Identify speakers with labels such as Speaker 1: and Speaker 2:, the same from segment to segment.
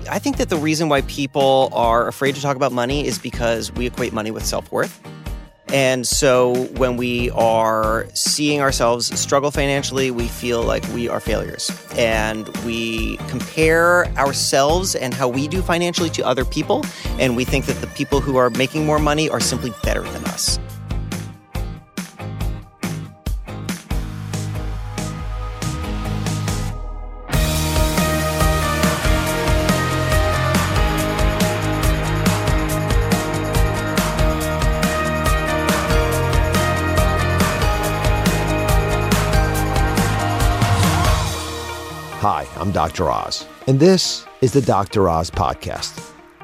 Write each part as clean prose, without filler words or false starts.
Speaker 1: I think that the reason why people are afraid to talk about money is because we equate money with self-worth. And so when we are seeing ourselves struggle financially, we feel like we are failures. And we compare ourselves and how we do financially to other people. And we think that the people who are making more money are simply better than us.
Speaker 2: Hi, I'm Dr. Oz, and this is the Dr. Oz Podcast.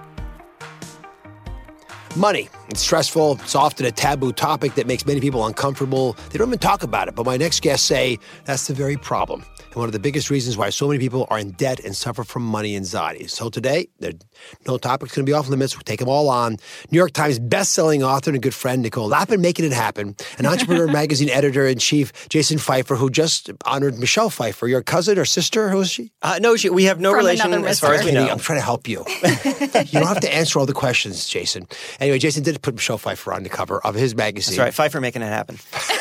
Speaker 2: Money. It's stressful. It's often a taboo topic that makes many people uncomfortable. They don't even talk about it, but my next guests say that's the very problem. And one of the biggest reasons why so many people are in debt and suffer from money anxiety. So today, no topic's going to be off limits. We'll take them all on. New York Times bestselling author and a good friend, Nicole Lapin, making it happen. An Entrepreneur Magazine editor-in-chief, Jason Pfeiffer, who just honored Michelle Pfeiffer. Your cousin or sister? Who is she?
Speaker 1: No, we have no
Speaker 3: From
Speaker 1: relation
Speaker 3: another
Speaker 1: as far as we know.
Speaker 2: I'm trying to help you. You don't have to answer all the questions, Jason. Anyway, Jason did put Michelle Pfeiffer on the cover of his magazine.
Speaker 1: That's right. Pfeiffer making it happen.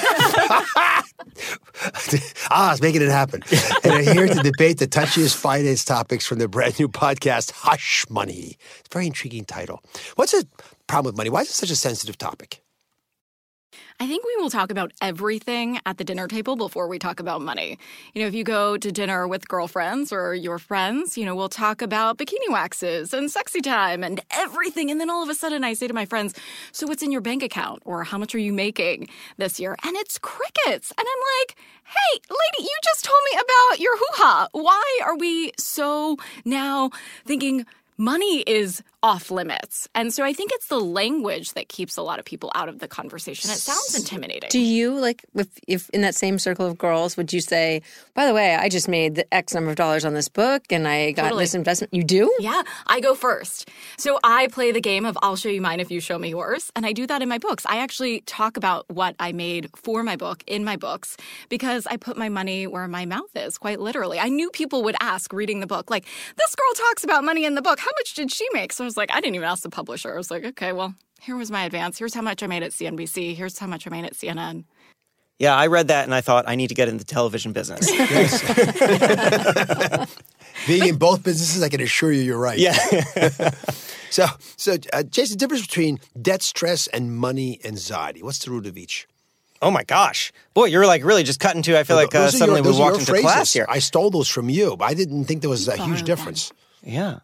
Speaker 2: It's making it happen. And are here to debate the touchiest finance topics from the brand new podcast, Hush Money. It's a very intriguing title. What's the problem with money? Why is it such a sensitive topic?
Speaker 3: I think we will talk about everything at the dinner table before we talk about money. If you go to dinner with girlfriends or your friends, we'll talk about bikini waxes and sexy time and everything. And then all of a sudden I say to my friends, so what's in your bank account? Or how much are you making this year? And it's crickets. And I'm like, hey, lady, you just told me about your hoo-ha. Why are we so now thinking money is off limits? And so I think it's the language that keeps a lot of people out of the conversation. It sounds intimidating.
Speaker 4: Do you, if in that same circle of girls, would you say, by the way, I just made the X number of dollars on this book and I got this investment? You do?
Speaker 3: Yeah, I go first. So I play the game of I'll show you mine if you show me yours. And I do that in my books. I actually talk about what I made for my book in my books because I put my money where my mouth is, quite literally. I knew people would ask reading the book, like, this girl talks about money in the book. How much did she make? So I was like, I didn't even ask the publisher. I was like, okay, well, here was my advance. Here's how much I made at CNBC. Here's how much I made at CNN.
Speaker 1: Yeah, I read that and I thought I need to get in the television business.
Speaker 2: Being in both businesses, I can assure you you're right.
Speaker 1: Yeah.
Speaker 2: So, Jason, the difference between debt stress and money anxiety, what's the root of each?
Speaker 1: Oh my gosh. Boy, you're like really just cutting to, I feel like suddenly we walked into class here.
Speaker 2: I stole those from you. I didn't think there was a huge difference.
Speaker 1: Yeah.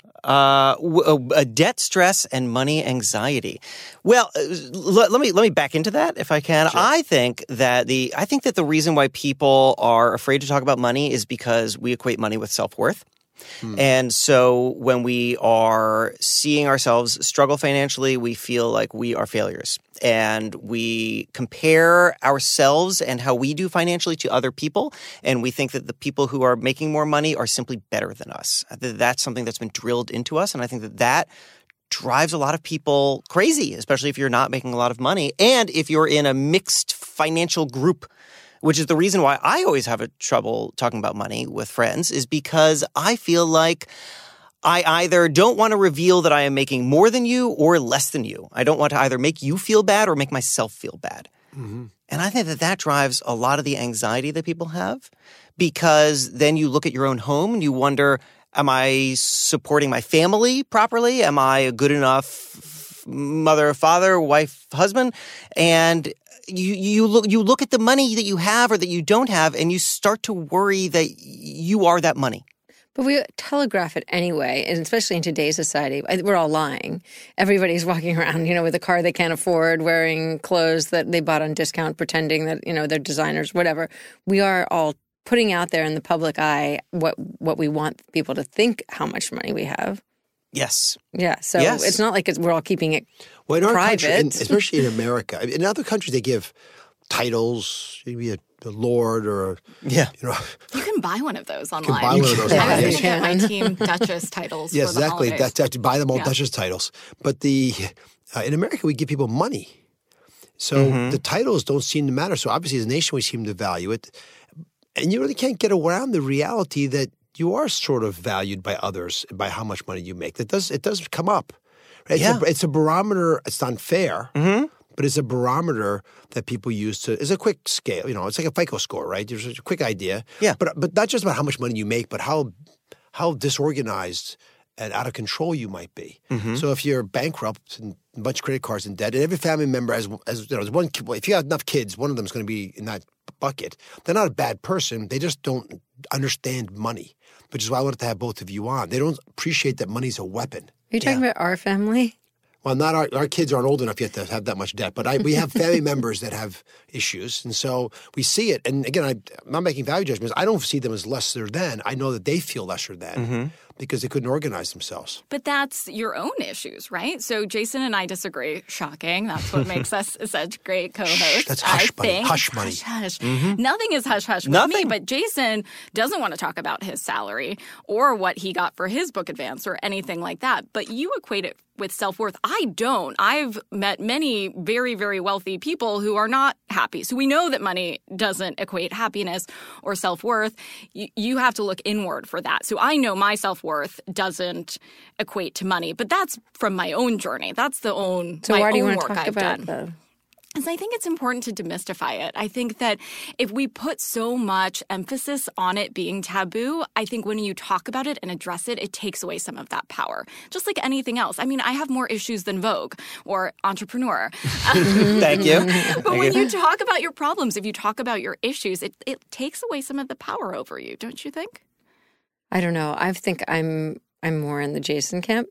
Speaker 1: Debt stress and money anxiety. Well, let me back into that if I can. Sure. I think that the reason why people are afraid to talk about money is because we equate money with self-worth. And so when we are seeing ourselves struggle financially, we feel like we are failures. And we compare ourselves and how we do financially to other people. And we think that the people who are making more money are simply better than us. That's something that's been drilled into us. And I think that drives a lot of people crazy, especially if you're not making a lot of money. And if you're in a mixed financial group, which is the reason why I always have trouble talking about money with friends, is because I feel like I either don't want to reveal that I am making more than you or less than you. I don't want to either make you feel bad or make myself feel bad. Mm-hmm. And I think that drives a lot of the anxiety that people have, because then you look at your own home and you wonder, am I supporting my family properly? Am I a good enough mother, father, wife, husband? And you look at the money that you have or that you don't have, and you start to worry that you are that money.
Speaker 4: But we telegraph it anyway, and especially in today's society. We're all lying. Everybody's walking around, with a car they can't afford, wearing clothes that they bought on discount, pretending that, they're designers, whatever. We are all putting out there in the public eye what we want people to think how much money we have.
Speaker 1: Yes.
Speaker 4: Yeah. So It's not like we're all keeping it
Speaker 2: in our
Speaker 4: private.
Speaker 2: Country, especially in America. In other countries, they give titles, maybe a lord or
Speaker 3: You can buy one of those online.
Speaker 2: You can buy one of those online.
Speaker 3: I was going to get my team Duchess titles for the
Speaker 2: exactly.
Speaker 3: holidays.
Speaker 2: That's to buy them all Duchess titles. But in America, we give people money. So the titles don't seem to matter. So obviously, as a nation, we seem to value it. And you really can't get around the reality that you are sort of valued by others by how much money you make. It does come up. Right?
Speaker 1: Yeah.
Speaker 2: It's a barometer. It's not fair,
Speaker 1: Mm-hmm.
Speaker 2: but it's a barometer that people use it's a quick scale. It's like a FICO score, right? There's a quick idea.
Speaker 1: Yeah.
Speaker 2: But not just about how much money you make, but how disorganized and out of control you might be.
Speaker 1: Mm-hmm.
Speaker 2: So if you're bankrupt and a bunch of credit cards in debt, and every family member has one. If you have enough kids, one of them is going to be in that bucket. They're not a bad person. They just don't understand money, which is why I wanted to have both of you on. They don't appreciate that money's a weapon.
Speaker 4: Are you talking about our family?
Speaker 2: Well, not our kids aren't old enough yet to have that much debt, but we have family members that have issues, and so we see it. And again, I'm not making value judgments. I don't see them as lesser than. I know that they feel lesser than because they couldn't organize themselves.
Speaker 3: But that's your own issues, right? So Jason and I disagree. Shocking. That's what makes us such great co-hosts.
Speaker 2: That's hush money.
Speaker 3: think.
Speaker 2: Hush money.
Speaker 3: Hush. Nothing is hush-hush with
Speaker 1: Nothing.
Speaker 3: me, but Jason doesn't want to talk about his salary or what he got for his book advance or anything like that. But you equate it with self-worth. I don't. I've met many very, very wealthy people who are not happy. So we know that money doesn't equate happiness or self-worth. You have to look inward for that. So I know my self-worth doesn't equate to money, but that's from my own journey. That's
Speaker 4: So
Speaker 3: my
Speaker 4: why do you
Speaker 3: own
Speaker 4: want to
Speaker 3: work
Speaker 4: talk
Speaker 3: I've
Speaker 4: about
Speaker 3: done.
Speaker 4: it, though?
Speaker 3: Because I think it's important to demystify it. I think that if we put so much emphasis on it being taboo, I think when you talk about it and address it, it takes away some of that power. Just like anything else. I mean, I have more issues than Vogue or Entrepreneur.
Speaker 1: Thank you.
Speaker 3: But when you talk about your problems, if you talk about your issues, it takes away some of the power over you, don't you think?
Speaker 4: I don't know. I think I'm more in the Jason camp.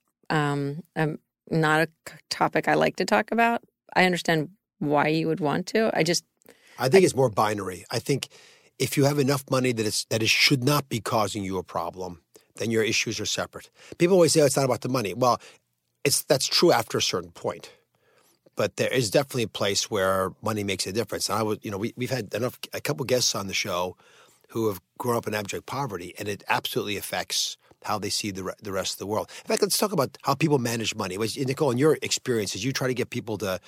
Speaker 4: I'm not a topic I like to talk about. I understand why you would want to.
Speaker 2: I think it's more binary. I think if you have enough money that it should not be causing you a problem, then your issues are separate. People always say, it's not about the money. Well, that's true after a certain point. But there is definitely a place where money makes a difference. And we've had a couple guests on the show who have grown up in abject poverty, and it absolutely affects how they see the rest of the world. In fact, let's talk about how people manage money. Nicole, in your experiences, you try to get people to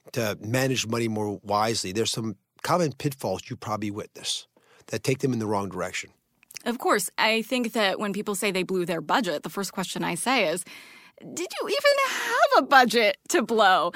Speaker 2: manage money more wisely. There's some common pitfalls you probably witness that take them in the wrong direction.
Speaker 3: Of course. I think that when people say they blew their budget, the first question I say is, did you even have a budget to blow?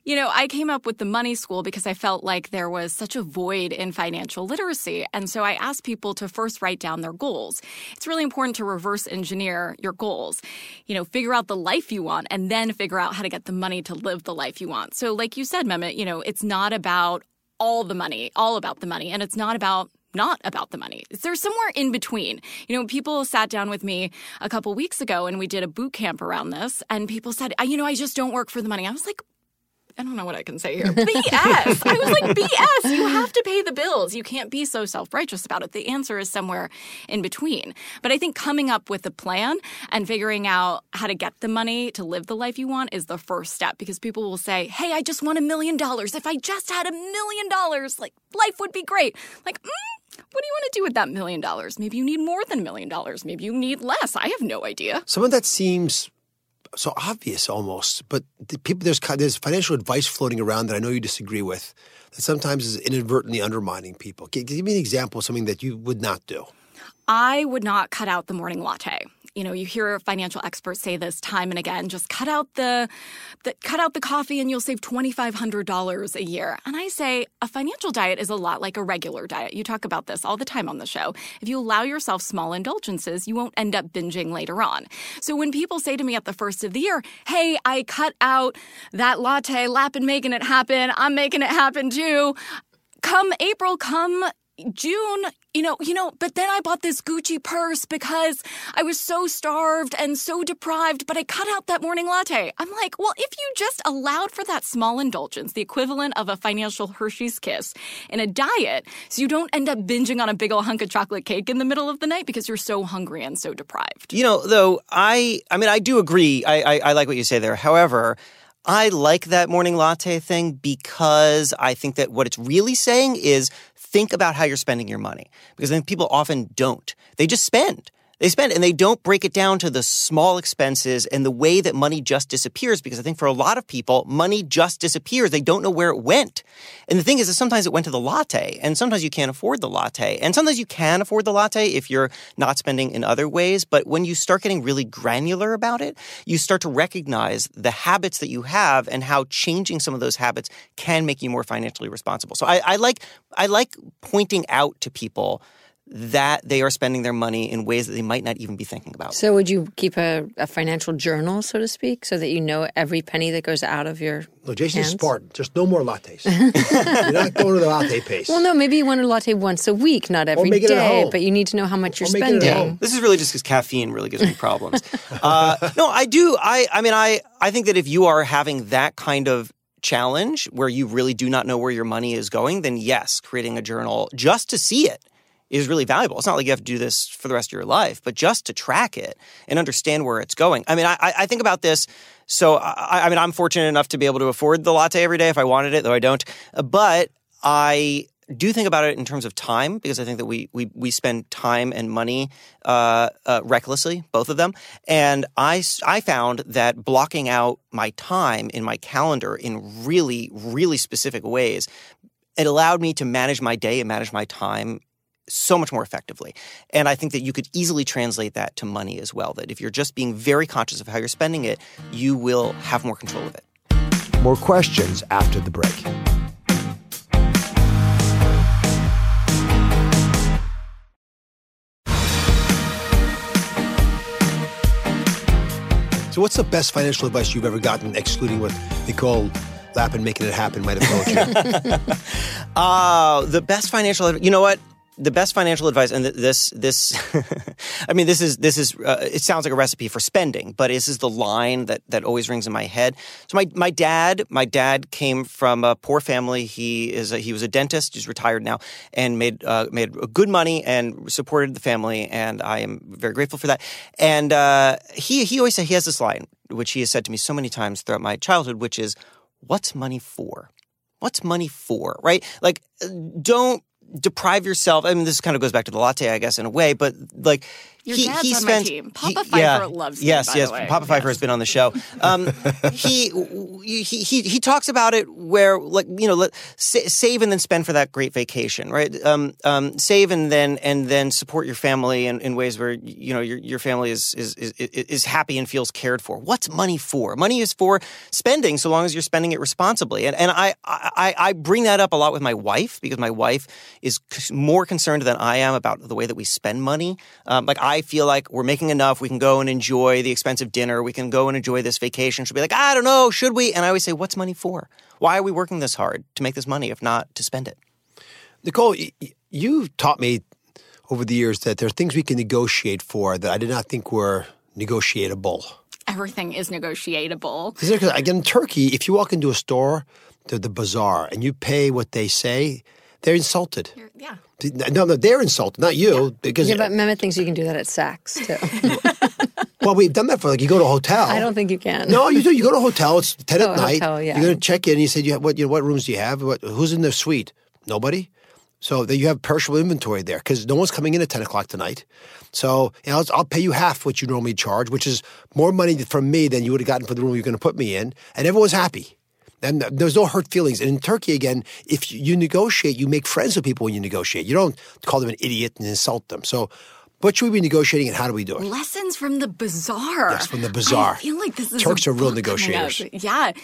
Speaker 3: I came up with the Money School because I felt like there was such a void in financial literacy. And so I asked people to first write down their goals. It's really important to reverse engineer your goals. Figure out the life you want and then figure out how to get the money to live the life you want. So like you said, Mehmet, it's not about all about the money, and it's not about the money. There's somewhere in between. People sat down with me a couple weeks ago and we did a boot camp around this, and people said, I just don't work for the money. I was like, I don't know what I can say here. BS. I was like, BS. You have to pay the bills. You can't be so self-righteous about it. The answer is somewhere in between. But I think coming up with a plan and figuring out how to get the money to live the life you want is the first step, because people will say, hey, I just want $1 million. If I just had $1 million, life would be great. What do you want to do with that $1 million? Maybe you need more than $1 million. Maybe you need less. I have no idea.
Speaker 2: Some of that seems so obvious almost, but there's financial advice floating around that I know you disagree with that sometimes is inadvertently undermining people. Give me an example of something that you would not do.
Speaker 3: I would not cut out the morning latte. You hear financial experts say this time and again. Just cut out the coffee and you'll save $2,500 a year. And I say a financial diet is a lot like a regular diet. You talk about this all the time on the show. If you allow yourself small indulgences, you won't end up binging later on. So when people say to me at the first of the year, hey, I cut out that latte, Lappin making it happen, I'm making it happen too. Come April, come June, but then I bought this Gucci purse because I was so starved and so deprived, but I cut out that morning latte. I'm like, well, if you just allowed for that small indulgence, the equivalent of a financial Hershey's Kiss in a diet, so you don't end up binging on a big old hunk of chocolate cake in the middle of the night because you're so hungry and so deprived.
Speaker 1: Though I do agree. I like what you say there. However, I like that morning latte thing because I think that what it's really saying is think about how you're spending your money. Because I think people often don't. They just spend. They spend, and they don't break it down to the small expenses and the way that money just disappears, because I think for a lot of people, money just disappears. They don't know where it went. And the thing is that sometimes it went to the latte, and sometimes you can't afford the latte. And sometimes you can afford the latte if you're not spending in other ways. But when you start getting really granular about it, you start to recognize the habits that you have and how changing some of those habits can make you more financially responsible. So I like pointing out to people that they are spending their money in ways that they might not even be thinking about.
Speaker 4: So would you keep a financial journal, so to speak, so that you know every penny that goes out of your
Speaker 2: No, Jason's
Speaker 4: hands?
Speaker 2: Spartan. Just no more lattes. You're not going to the latte pace.
Speaker 4: Well, no, maybe you want a latte once a week, not every
Speaker 2: make it at
Speaker 4: day,
Speaker 2: home.
Speaker 4: but you need to know how much you're
Speaker 2: Or make it at
Speaker 4: spending.
Speaker 2: home.
Speaker 1: This is really just because caffeine really gives me problems. No, I do. I think that if you are having that kind of challenge where you really do not know where your money is going, then yes, creating a journal just to see it is really valuable. It's not like you have to do this for the rest of your life, but just to track it and understand where it's going. I mean, I think about this. So, I'm fortunate enough to be able to afford the latte every day if I wanted it, though I don't. But I do think about it in terms of time, because I think that we spend time and money recklessly, both of them. And I found that blocking out my time in my calendar in really, really specific ways, it allowed me to manage my day and manage my time so much more effectively. And I think that you could easily translate that to money as well, that if you're just being very conscious of how you're spending it, you will have more control of it.
Speaker 2: More questions after the break. So what's the best financial advice you've ever gotten, excluding what Nicole Lapin Making It Happen might have told you?
Speaker 1: The best financial advice, you know what? The best financial advice, and this I mean, this is it sounds like a recipe for spending, but this is the line that always rings in my head. So my dad came from a poor family. He was a dentist. He's retired now, and made good money and supported the family, and I am very grateful for that. And he always said, he has this line, which he has said to me so many times throughout my childhood, which is, "What's money for? What's money for?" Right? Like, don't deprive yourself. I mean, this kind of goes back to the latte, I guess, in a way, but like
Speaker 3: Your
Speaker 1: he
Speaker 3: dad's on
Speaker 1: spends.
Speaker 3: my team. Papa Pfeiffer loves me,
Speaker 1: Yes,
Speaker 3: by
Speaker 1: yes.
Speaker 3: the way.
Speaker 1: Papa Pfeiffer has been on the show. He talks about it where, like, you know, save and then spend for that great vacation, right? Save and then support your family in ways where, you know, your family is happy and feels cared for. What's money for? Money is for spending, so long as you're spending it responsibly. And I bring that up a lot with my wife, because my wife is more concerned than I am about the way that we spend money. Like, I feel like we're making enough. We can go and enjoy the expensive dinner. We can go and enjoy this vacation. She'll be like, I don't know, should we? And I always say, what's money for? Why are we working this hard to make this money if not to spend it?
Speaker 2: Nicole, you taught me over the years that there are things we can negotiate for that I did not think were negotiable.
Speaker 3: Everything is negotiable.
Speaker 2: Because again, in Turkey, if you walk into a store, to the bazaar, and you pay what they say, they're insulted.
Speaker 3: Yeah.
Speaker 2: No, they're insulted, not you. Because
Speaker 4: Yeah, but Mehmet thinks you can do that at Saks, too.
Speaker 2: well, we've done that for, like, you go to a hotel.
Speaker 4: I don't think you can.
Speaker 2: No, you do. You go to a hotel. It's 10
Speaker 4: Oh,
Speaker 2: at night.
Speaker 4: hotel, yeah.
Speaker 2: You're going to check in. And you said, what rooms do you have? Who's in the suite? Nobody. So you have perishable inventory there because no one's coming in at 10 o'clock tonight. So I'll pay you half what you normally charge, which is more money from me than you would have gotten for the room you're going to put me in. And everyone's happy. And there's no hurt feelings. And in Turkey, again, if you negotiate, you make friends with people when you negotiate. You don't call them an idiot and insult them. So what should we be negotiating and how do we do it?
Speaker 3: Lessons from the bazaar.
Speaker 2: Yes, from the bazaar.
Speaker 3: I feel like this is
Speaker 2: Turks
Speaker 3: a
Speaker 2: are real
Speaker 3: book coming
Speaker 2: negotiators.
Speaker 3: up. Yeah.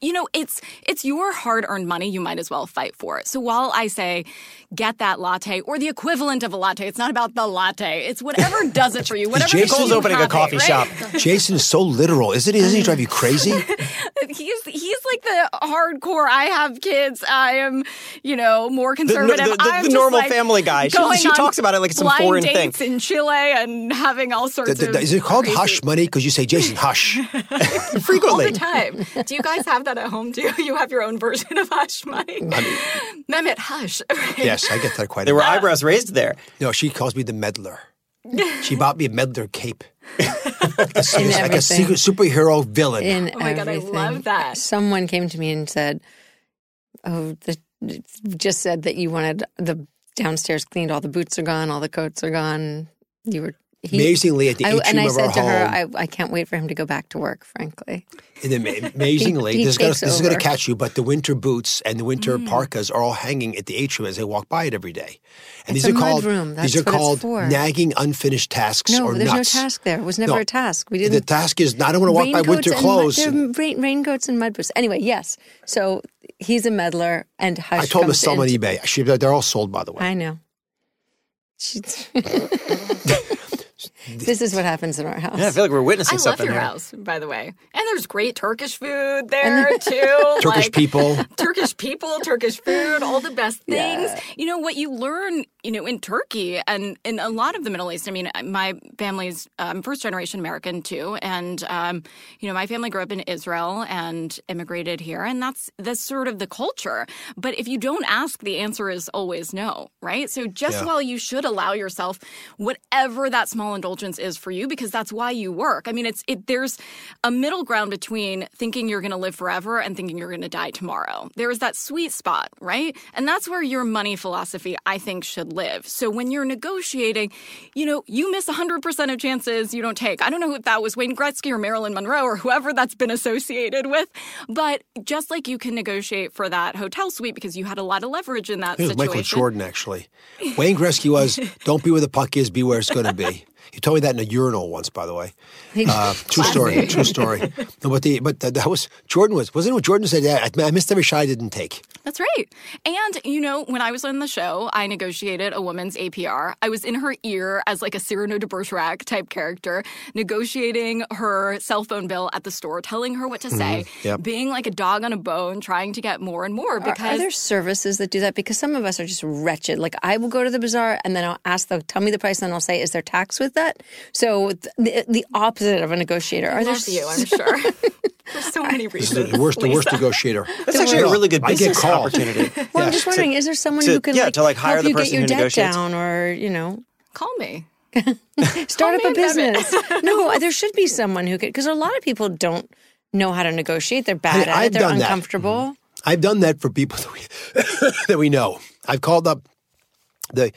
Speaker 3: It's your hard-earned money. You might as well fight for it. So while I say get that latte or the equivalent of a latte, it's not about the latte. It's whatever does it for you. Whatever
Speaker 2: Jason-
Speaker 3: makes you
Speaker 1: Nicole's opening a
Speaker 3: happy,
Speaker 1: coffee
Speaker 3: right?
Speaker 1: shop.
Speaker 2: Jason is so literal, isn't he? Doesn't he drive you crazy?
Speaker 3: He's like the hardcore. I have kids. I am, more conservative.
Speaker 1: The
Speaker 3: I'm just
Speaker 1: normal
Speaker 3: like
Speaker 1: family guy. She
Speaker 3: going on
Speaker 1: talks about it like it's some
Speaker 3: blind
Speaker 1: foreign thing.
Speaker 3: dates in Chile and having all sorts of.
Speaker 2: Is it called
Speaker 3: crazy-
Speaker 2: hush money? Because you say, Jason, hush.
Speaker 3: all
Speaker 1: Frequently.
Speaker 3: the time? Do you guys have that at home too? You have your own version of hush money. Mehmet, hush.
Speaker 2: Yes, I get that quite a
Speaker 1: There were
Speaker 2: bit.
Speaker 1: eyebrows raised there.
Speaker 2: No, she calls me the meddler. She bought me a meddler cape. It's
Speaker 4: In
Speaker 2: like a
Speaker 4: everything.
Speaker 2: superhero villain.
Speaker 4: In
Speaker 3: Oh my God, I
Speaker 4: everything.
Speaker 3: love that.
Speaker 4: Someone came to me and said, just said that you wanted the downstairs cleaned. All the boots are gone. All the coats are gone. You were
Speaker 2: Amazingly, at the atrium
Speaker 4: and I
Speaker 2: of
Speaker 4: said
Speaker 2: our
Speaker 4: to her,
Speaker 2: home,
Speaker 4: I can't wait for him to go back to work, frankly.
Speaker 2: and then amazingly,
Speaker 4: He
Speaker 2: this
Speaker 4: takes
Speaker 2: is going
Speaker 4: over.
Speaker 2: to catch you, but the winter boots and the winter parkas are all hanging at the atrium as they walk by it every day. And
Speaker 4: It's
Speaker 2: these
Speaker 4: a
Speaker 2: are called
Speaker 4: mudroom. That's
Speaker 2: these are
Speaker 4: what it's
Speaker 2: called
Speaker 4: for.
Speaker 2: nagging unfinished tasks
Speaker 4: No,
Speaker 2: or
Speaker 4: there's
Speaker 2: nuts.
Speaker 4: no task there. It was never
Speaker 2: No.
Speaker 4: a task. We
Speaker 2: The
Speaker 4: didn't.
Speaker 2: task is I don't want to walk by winter clothes.
Speaker 4: Raincoats and mud boots. Anyway, yes. So he's a meddler, and Hush
Speaker 2: I told him to
Speaker 4: comes
Speaker 2: sell them on
Speaker 4: in.
Speaker 2: eBay. They're all sold, by the way.
Speaker 4: I know. This is what happens in our house.
Speaker 1: Yeah, I feel like we're witnessing
Speaker 3: I love
Speaker 1: something
Speaker 3: your
Speaker 1: here.
Speaker 3: house, by the way. And there's great Turkish food there, too.
Speaker 2: Turkish people.
Speaker 3: Turkish people, Turkish food, all the best things. You know, what you learn, in Turkey and in a lot of the Middle East, I mean, my family's first-generation American, too. And, my family grew up in Israel and immigrated here. And that's sort of the culture. But if you don't ask, the answer is always no, right? So just while you should allow yourself whatever that small indulgence is for you, because that's why you work. I mean, there's a middle ground between thinking you're going to live forever and thinking you're going to die tomorrow. There is that sweet spot, right? And that's where your money philosophy, I think, should live. So when you're negotiating, you miss 100% of chances you don't take. I don't know if that was Wayne Gretzky or Marilyn Monroe or whoever that's been associated with, but just like you can negotiate for that hotel suite because you had a lot of leverage in that
Speaker 2: It was
Speaker 3: situation.
Speaker 2: Michael Jordan, actually. Wayne Gretzky was, don't be where the puck is, be where it's going to be. He told me that in a urinal once, by the way. True story. No, but that was wasn't it what Jordan said? Yeah, I missed every shot I didn't take.
Speaker 3: That's right. And, when I was on the show, I negotiated a woman's APR. I was in her ear as like a Cyrano de Bergerac type character, negotiating her cell phone bill at the store, telling her what to say, being like a dog on a bone, trying to get more and more. Because
Speaker 4: Are there services that do that? Because some of us are just wretched. Like I will go to the bazaar and then I'll ask them, tell me the price, and then I'll say, is there tax with that? So the opposite of a negotiator.
Speaker 3: I love you, I'm sure. For so many reasons.
Speaker 2: This is the worst negotiator.
Speaker 1: That's actually a really good
Speaker 2: I get
Speaker 1: business
Speaker 2: called.
Speaker 1: opportunity.
Speaker 4: Well, I'm just wondering, is there someone who can
Speaker 1: to hire
Speaker 4: help
Speaker 1: the
Speaker 4: you get
Speaker 1: person
Speaker 4: your
Speaker 1: who
Speaker 4: debt
Speaker 1: negotiates?
Speaker 4: down, or
Speaker 3: Call me.
Speaker 4: start up a
Speaker 3: me,
Speaker 4: business? No, there should be someone who could, because a lot of people don't know how to negotiate. They're bad at
Speaker 2: I've
Speaker 4: it. They're
Speaker 2: done that.
Speaker 4: uncomfortable.
Speaker 2: I've done that for people that we know. I've called up the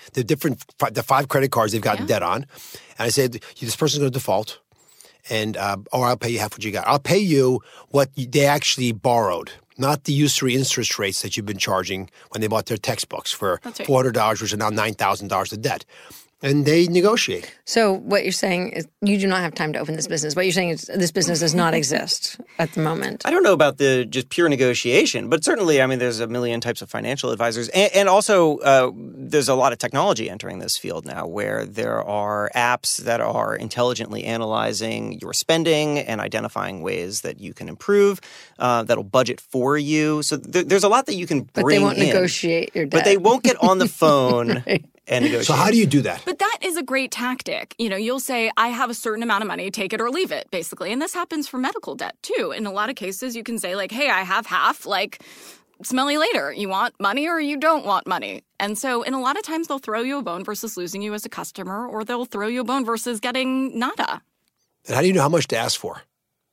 Speaker 2: 5 credit cards they've gotten debt on, and I said, this person's going to default, and or I'll pay you half what you got. I'll pay you what they actually borrowed, not the usury interest rates that you've been charging when they bought their textbooks for $400, which are now $9,000 of debt. And they negotiate.
Speaker 4: So what you're saying is you do not have time to open this business. What you're saying is this business does not exist at the moment.
Speaker 1: I don't know about the just pure negotiation, but certainly, I mean, there's a million types of financial advisors. And also, there's a lot of technology entering this field now where there are apps that are intelligently analyzing your spending and identifying ways that you can improve, that'll budget for you. So there's a lot that you can bring in.
Speaker 4: But they won't negotiate your debt.
Speaker 1: But they won't get on the phone and negotiate.
Speaker 2: So how do you do that?
Speaker 3: But that is a great tactic. You'll say, I have a certain amount of money, take it or leave it, basically. And this happens for medical debt, too. In a lot of cases, you can say, like, hey, I have half, like, smell you later. You want money or you don't want money? And so in a lot of times, they'll throw you a bone versus losing you as a customer, or they'll throw you a bone versus getting nada.
Speaker 2: And how do you know how much to ask for?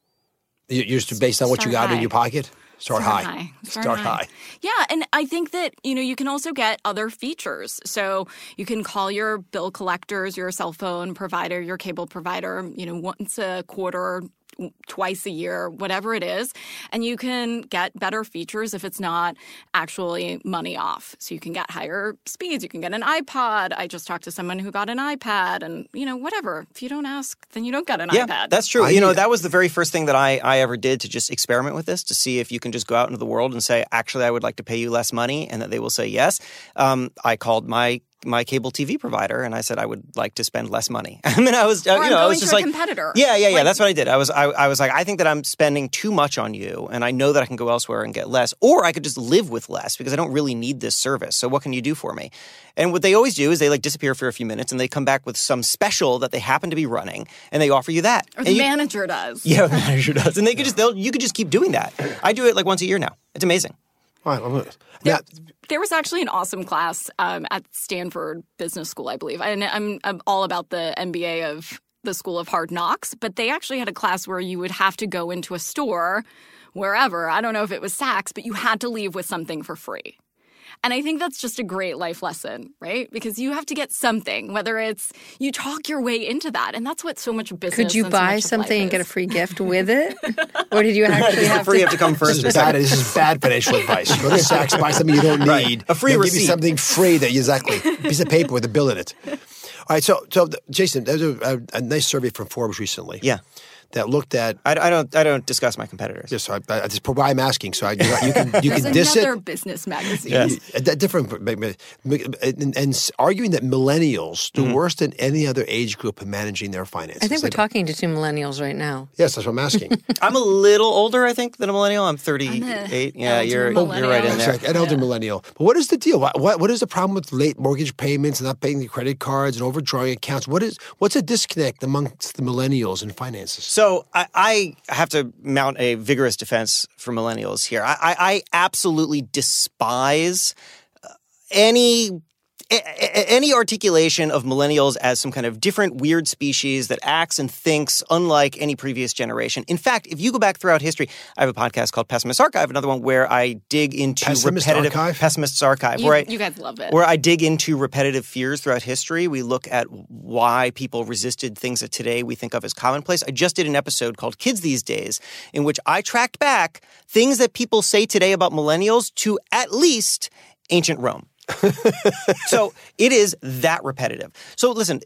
Speaker 2: You're just based on what you got in your pocket? Start high. Start high.
Speaker 3: Yeah, and I think that, you can also get other features. So you can call your bill collectors, your cell phone provider, your cable provider, once a quarter, twice a year, whatever it is. And you can get better features if it's not actually money off. So you can get higher speeds. You can get an iPod. I just talked to someone who got an iPad and, whatever. If you don't ask, then you don't get an iPad.
Speaker 1: Yeah, that's true. That was the very first thing that I ever did to just experiment with this, to see if you can just go out into the world and say, actually, I would like to pay you less money, and that they will say yes. I called my cable TV provider, and I said I would like to spend less money. I mean, I was, I was just
Speaker 3: to a
Speaker 1: like,
Speaker 3: competitor.
Speaker 1: Yeah. That's what I did. I was like, I think that I'm spending too much on you, and I know that I can go elsewhere and get less, or I could just live with less because I don't really need this service. So what can you do for me? And what they always do is they disappear for a few minutes, and they come back with some special that they happen to be running, and they offer you that.
Speaker 3: Or the manager does.
Speaker 1: Yeah, the manager does, and they could you could just keep doing that. I do it like once a year now. It's amazing.
Speaker 2: All right,
Speaker 3: There was actually an awesome class at Stanford Business School, I believe. And I'm all about the MBA of the School of Hard Knocks, but they actually had a class where you would have to go into a store, wherever. I don't know if it was Saks, but you had to leave with something for free. And I think that's just a great life lesson, right? Because you have to get something, whether it's you talk your way into that. And that's what so much business
Speaker 4: Could you
Speaker 3: and so
Speaker 4: buy
Speaker 3: much of
Speaker 4: something
Speaker 3: life
Speaker 4: and get a
Speaker 3: is.
Speaker 4: free gift with it? Or did you actually have
Speaker 1: Free
Speaker 4: to?
Speaker 1: have to come first.
Speaker 2: This is bad financial advice. Go to Saks, buy something you don't need.
Speaker 1: Right. A free
Speaker 2: They'll
Speaker 1: receipt.
Speaker 2: give you something free that exactly a piece of paper with a bill in it. All right, so Jason, there's a nice survey from Forbes recently.
Speaker 1: Yeah.
Speaker 2: That looked at.
Speaker 1: I don't discuss my competitors.
Speaker 2: Yes, that's why I'm asking. So you can
Speaker 3: There's
Speaker 2: diss it.
Speaker 3: another business magazine.
Speaker 1: Yes.
Speaker 2: Different, and arguing that millennials do worse than any other age group in managing their finances.
Speaker 4: I think we're talking to two millennials right now.
Speaker 2: Yes, that's what I'm asking.
Speaker 1: I'm a little older, I think, than a millennial. I'm 38. Yeah,
Speaker 3: elder
Speaker 1: you're
Speaker 3: millennial.
Speaker 1: right in there.
Speaker 2: Exactly, an elder millennial. But what is the deal? What is the problem with late mortgage payments and not paying the credit cards and overdrawing accounts? What's a disconnect amongst the millennials in finances?
Speaker 1: So I have to mount a vigorous defense for millennials here. I absolutely despise any articulation of millennials as some kind of different weird species that acts and thinks unlike any previous generation. In fact, if you go back throughout history, I have a podcast called Pessimist Archive, another one where I dig into
Speaker 2: Pessimist Archive?
Speaker 1: Pessimist's Archive,
Speaker 3: You guys love it.
Speaker 1: where I dig into repetitive fears throughout history. We look at why people resisted things that today we think of as commonplace. I just did an episode called Kids These Days, in which I tracked back things that people say today about millennials to at least ancient Rome. So it is that repetitive. So listen,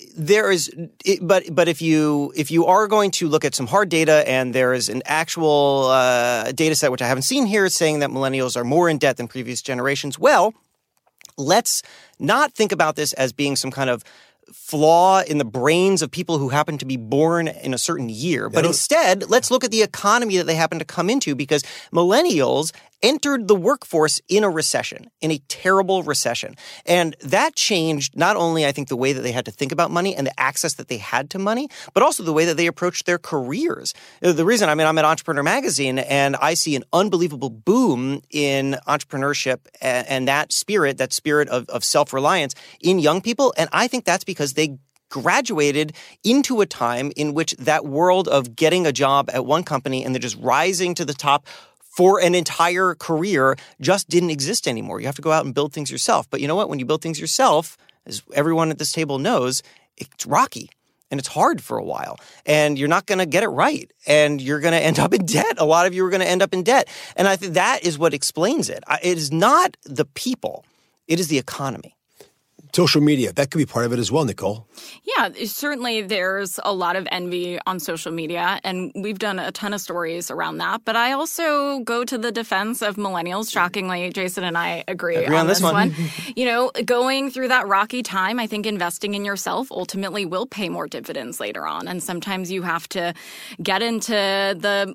Speaker 1: but if you are going to look at some hard data, and there is an actual data set, which I haven't seen here, saying that millennials are more in debt than previous generations, well, let's not think about this as being some kind of flaw in the brains of people who happen to be born in a certain year. But instead, let's look at the economy that they happen to come into, because millennials entered the workforce in a recession, in a terrible recession. And that changed not only, I think, the way that they had to think about money and the access that they had to money, but also the way that they approached their careers. The reason, I'm at Entrepreneur Magazine, and I see an unbelievable boom in entrepreneurship and that spirit of self-reliance in young people. And I think that's because they graduated into a time in which that world of getting a job at one company and then just rising to the top for an entire career just didn't exist anymore. You have to go out and build things yourself. But you know what? When you build things yourself, as everyone at this table knows, it's rocky and it's hard for a while. And you're not going to get it right. And you're going to end up in debt. A lot of you are going to end up in debt. And I think that is what explains it. It is not the people. It is the economy.
Speaker 2: Social media, that could be part of it as well, Nicole.
Speaker 3: Yeah, certainly there's a lot of envy on social media, and we've done a ton of stories around that. But I also go to the defense of millennials. Shockingly, Jason and I agree on this one. Going through that rocky time, I think investing in yourself ultimately will pay more dividends later on. And sometimes you have to get into the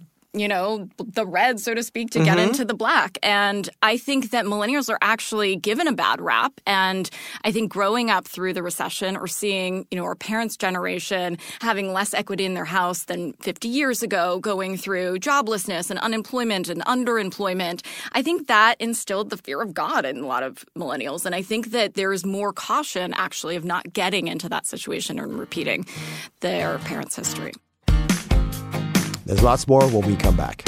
Speaker 3: red, so to speak, to get into the black. And I think that millennials are actually given a bad rap. And I think growing up through the recession or seeing, our parents' generation having less equity in their house than 50 years ago, going through joblessness and unemployment and underemployment, I think that instilled the fear of God in a lot of millennials. And I think that there is more caution, actually, of not getting into that situation and repeating their parents' history.
Speaker 2: There's lots more when we come back.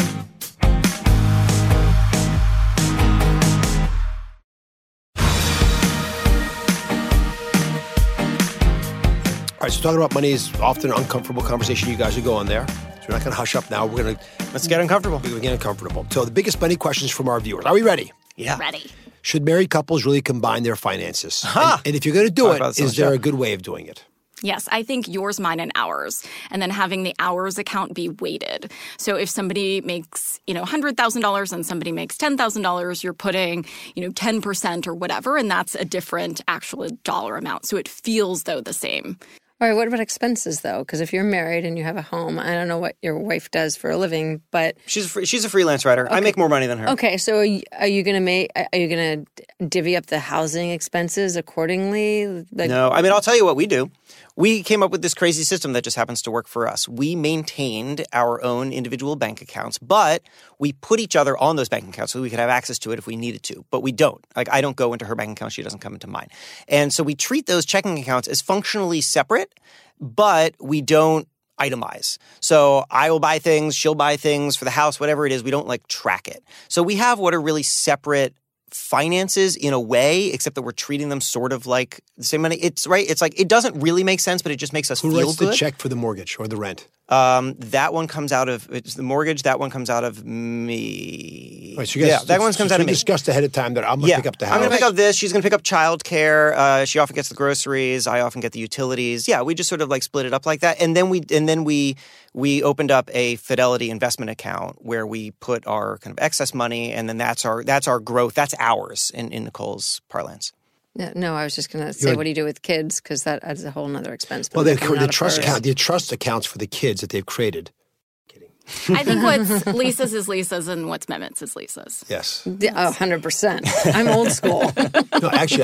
Speaker 2: All right, so talking about money is often an uncomfortable conversation you guys are going there. So we're not going to hush up now.
Speaker 1: Let's get uncomfortable.
Speaker 2: We're going to get uncomfortable. So the biggest money questions from our viewers. Are we ready?
Speaker 1: Yeah.
Speaker 3: Ready.
Speaker 2: Should married couples really combine their finances? And if you're going to do it, is there a good way of doing it?
Speaker 3: Yes, I think yours, mine, and ours, and then having the hours account be weighted. So if somebody makes, $100,000 and somebody makes $10,000, you're putting, 10% or whatever, and that's a different actual dollar amount. So it feels, though, the same.
Speaker 4: All right, what about expenses, though? Because if you're married and you have a home, I don't know what your wife does for a living, but
Speaker 1: she's a freelance writer. Okay. I make more money than her.
Speaker 4: Okay, so are you going to divvy up the housing expenses accordingly?
Speaker 1: No, I'll tell you what we do. We came up with this crazy system that just happens to work for us. We maintained our own individual bank accounts, but we put each other on those bank accounts so we could have access to it if we needed to. But we don't. I don't go into her bank account. She doesn't come into mine. And so we treat those checking accounts as functionally separate, but we don't itemize. So I will buy things, she'll buy things for the house, whatever it is. We don't track it. So we have what are really separate finances in a way, except that we're treating them sort of like the same money. It's right. It's like it doesn't really make sense, but it just makes us feel good.
Speaker 2: Who writes the check for the mortgage or the rent?
Speaker 1: That one comes out of it's the mortgage. That one comes out of me.
Speaker 2: Right, so you guys,
Speaker 1: that one comes out of me.
Speaker 2: We discussed ahead of time that I'm going to pick up the house.
Speaker 1: I'm going to pick up this. She's going to pick up childcare. She often gets the groceries. I often get the utilities. Yeah, we just sort of like split it up like that, and then we opened up a Fidelity investment account where we put our kind of excess money, and then that's our growth. That's ours in Nicole's parlance.
Speaker 4: No, I was just going to say, what do you do with kids? Because that adds a whole nother expense.
Speaker 2: Well, the trust accounts for the kids that they've created. Kidding.
Speaker 3: I think what's Lisa's is Lisa's and what's Mehmet's is Lisa's.
Speaker 2: Yes.
Speaker 4: 100%. I'm old school.
Speaker 2: No, actually,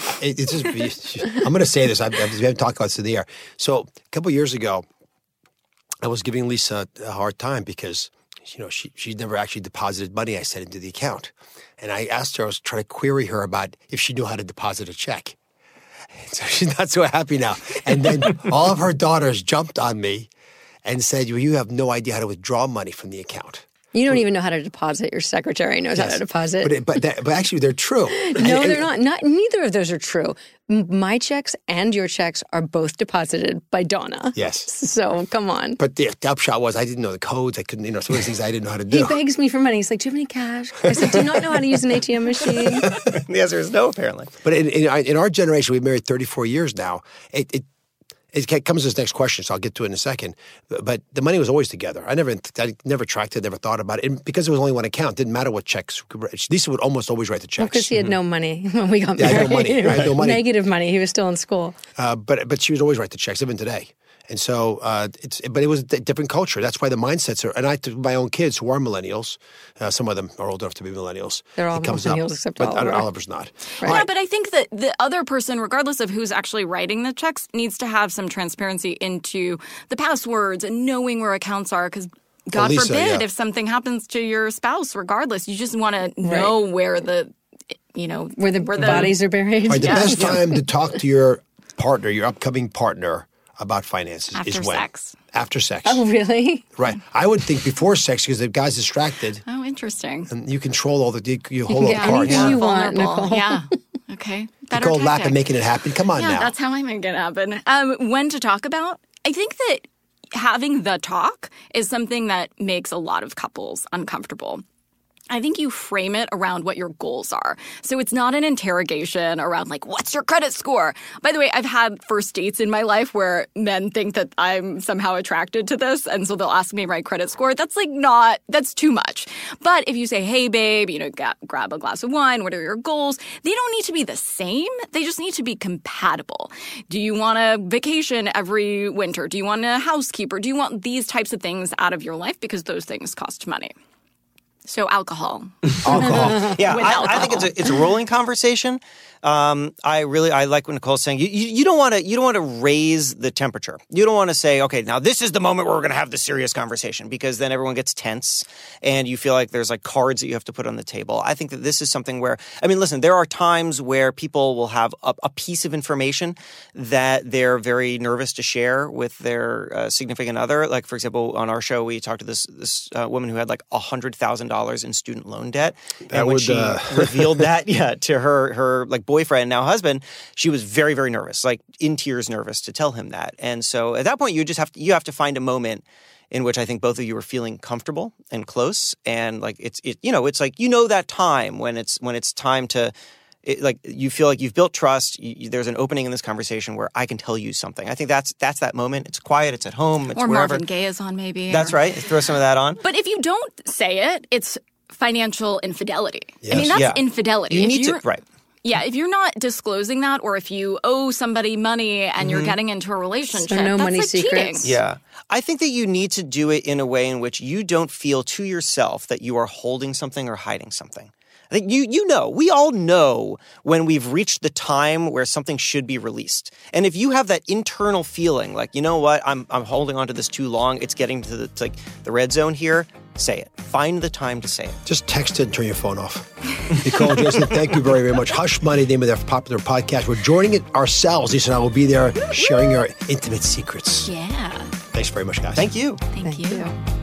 Speaker 2: I'm going to say this. We haven't talked about this in the air. So a couple of years ago, I was giving Lisa a hard time because she never actually deposited money I sent into the account. And I asked her, I was trying to query her about if she knew how to deposit a check. So she's not so happy now. And then all of her daughters jumped on me and said, well, you have no idea how to withdraw money from the account.
Speaker 4: You don't even know how to deposit. Your secretary knows how to deposit.
Speaker 2: But actually, they're true.
Speaker 4: No, they're not. Neither of those are true. My checks and your checks are both deposited by Donna.
Speaker 2: Yes.
Speaker 4: So, come on.
Speaker 2: But the upshot was I didn't know the codes. I couldn't, some of those things I didn't know how to do.
Speaker 4: He begs me for money. He's like, do you have any cash? I said, do you not know how to use an ATM machine?
Speaker 1: The answer is no, apparently.
Speaker 2: But in our generation, we've married 34 years now. It comes to this next question, so I'll get to it in a second. But the money was always together. I never tracked it, never thought about it. And because there was only one account, it didn't matter what checks. Lisa would almost always write the checks.
Speaker 4: Because he had no money when we got married.
Speaker 2: I had no money.
Speaker 4: Negative money. He was still in school.
Speaker 2: But she would always write the checks, even today. And so, but it was a different culture. That's why the mindsets are. And I took my own kids who are millennials. Some of them are old enough to be millennials.
Speaker 4: They're all millennials except Oliver.
Speaker 2: But Oliver's not.
Speaker 3: Right. Yeah, but I think that the other person, regardless of who's actually writing the checks, needs to have some transparency into the passwords and knowing where accounts are. Because God forbid if something happens to your spouse, regardless, you just want to know where the
Speaker 4: bodies are buried.
Speaker 2: Right, the best time to talk to your partner, your upcoming partner, about finances is when? After sex.
Speaker 4: Oh, really?
Speaker 2: Right. I would think before sex because the guy's distracted.
Speaker 3: Oh, interesting.
Speaker 2: And you control you hold all the cards.
Speaker 4: Anything you want, Nicole.
Speaker 3: Yeah. Okay.
Speaker 2: Nicole laughing, making it happen. Come on now.
Speaker 3: Yeah, that's how I make it happen. When to talk about? I think that having the talk is something that makes a lot of couples uncomfortable. I think you frame it around what your goals are. So it's not an interrogation around like, what's your credit score? By the way, I've had first dates in my life where men think that I'm somehow attracted to this. And so they'll ask me my credit score. That's that's too much. But if you say, hey, babe, grab a glass of wine. What are your goals? They don't need to be the same. They just need to be compatible. Do you want a vacation every winter? Do you want a housekeeper? Do you want these types of things out of your life? Because those things cost money. So alcohol.
Speaker 1: Yeah, I think it's a rolling conversation. I like what Nicole's saying. You don't want to raise the temperature. You don't want to say, okay, now this is the moment where we're going to have the serious conversation, because then everyone gets tense and you feel like there's like cards that you have to put on the table. I think that this is something where, listen, there are times where people will have a piece of information that they're very nervous to share with their significant other. Like, for example, on our show, we talked to this woman who had like $100,000 in student loan debt. And when she revealed that to her like boyfriend, now husband, she was very, very nervous, like in tears nervous to tell him that. And so at that point, you have to find a moment in which I think both of you are feeling comfortable and close. And like it's like that time when it's time to you feel like you've built trust. There's an opening in this conversation where I can tell you something. I think that's that moment. It's quiet. It's at home. It's
Speaker 3: or
Speaker 1: wherever.
Speaker 3: Marvin Gaye is on, maybe.
Speaker 1: That's right. Throw some of that on.
Speaker 3: But if you don't say it, it's financial infidelity.
Speaker 2: Yes.
Speaker 3: That's infidelity.
Speaker 1: You need to, right.
Speaker 3: Yeah, if you're not disclosing that, or if you owe somebody money and you're getting into a relationship,
Speaker 4: so no
Speaker 3: that's
Speaker 4: money
Speaker 3: like
Speaker 4: secrets.
Speaker 3: cheating.
Speaker 1: Yeah. I think that you need to do it in a way in which you don't feel to yourself that you are holding something or hiding something. I think we all know when we've reached the time where something should be released. And if you have that internal feeling like, you know what, I'm holding on to this too long, it's getting to the red zone here, say it. Find the time to say it.
Speaker 2: Just text it and turn your phone off. Nicole, Jason, thank you very, very much. Hush Money, name of their popular podcast. We're joining it ourselves. Lisa and I will be there sharing our intimate secrets.
Speaker 3: Yeah.
Speaker 2: Thanks very much, guys.
Speaker 1: Thank you.
Speaker 3: Thank you.